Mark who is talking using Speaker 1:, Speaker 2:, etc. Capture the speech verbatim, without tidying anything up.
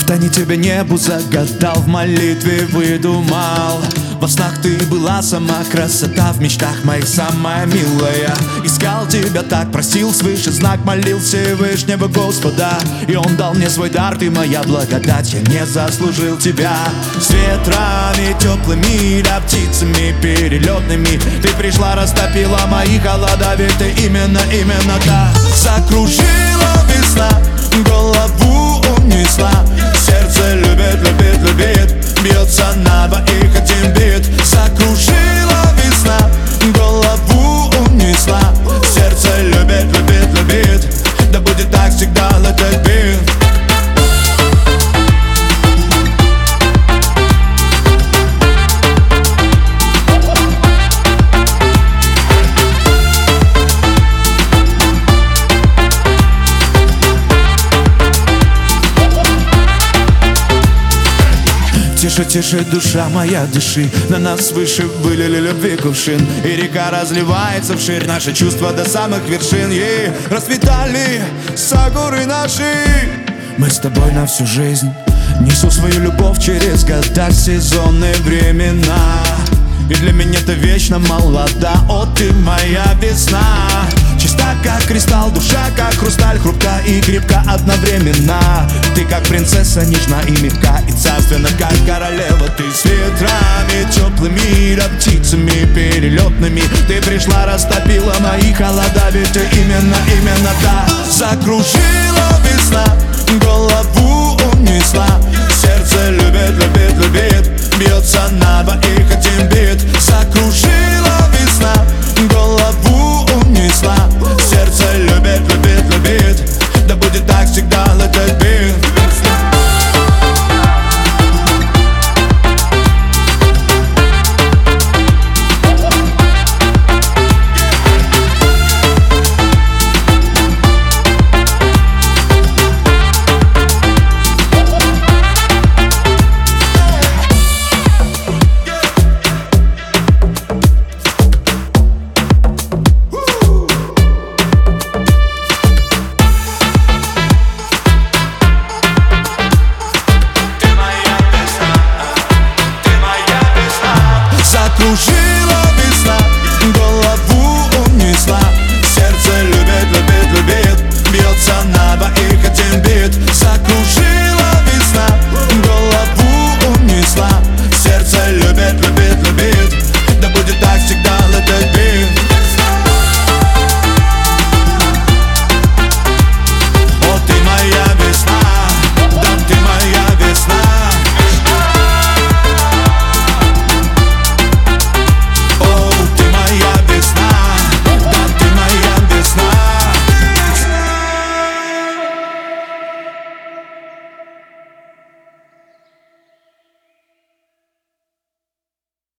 Speaker 1: Тайне тебе небу загадал, в молитве выдумал. Во снах ты была сама красота, в мечтах моих самая милая. Искал тебя так, просил свыше знак, молил Всевышнего Господа, и Он дал мне свой дар, ты моя благодать, я не заслужил тебя. С ветрами теплыми, да птицами перелетными ты пришла, растопила мои холода, ведь ты именно, именно та. Закружила весна, голову унесла, сердце любит, любит, любит, бьется на двоих один бит. Закружила весна, голову унесла, сердце любит, любит, любит, да будет так всегда, let it be. Тише, тише, душа моя, дыши, на нас свыше вылили любви кувшин, и река разливается вширь, наши чувства до самых вершин. Ей расцветали сагуры наши. Мы с тобой на всю жизнь, несу свою любовь через года, сезонные времена. И для меня ты вечно молода, о, ты моя весна. Чиста как кристалл, душа как хрусталь, хрупка и крепка одновременно. Ты как принцесса, нежна и мягка, и царственна, как королева. Ты с ветрами теплыми, да птицами перелетными ты пришла, растопила мои холода, ведь ты именно, именно та. Закружила весна, голову унесла, сердце любит, любит, любит, бьется на двоих один бит. Закружила